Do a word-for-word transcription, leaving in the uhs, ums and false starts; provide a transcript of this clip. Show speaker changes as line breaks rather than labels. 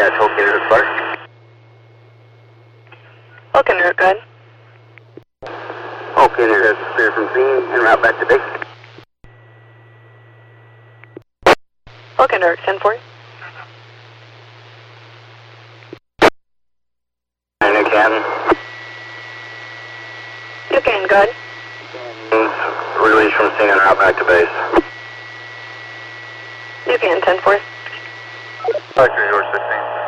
Dispatch, Vulcan Route Clark.
Vulcan Route, good.
Vulcan Route is clear from scene and route back to base.
Vulcan Route, ten four.
New Canton.
New Canton, good.
Release from scene and route back to base.
New Canton, ten four.
Factory, yours sixteen.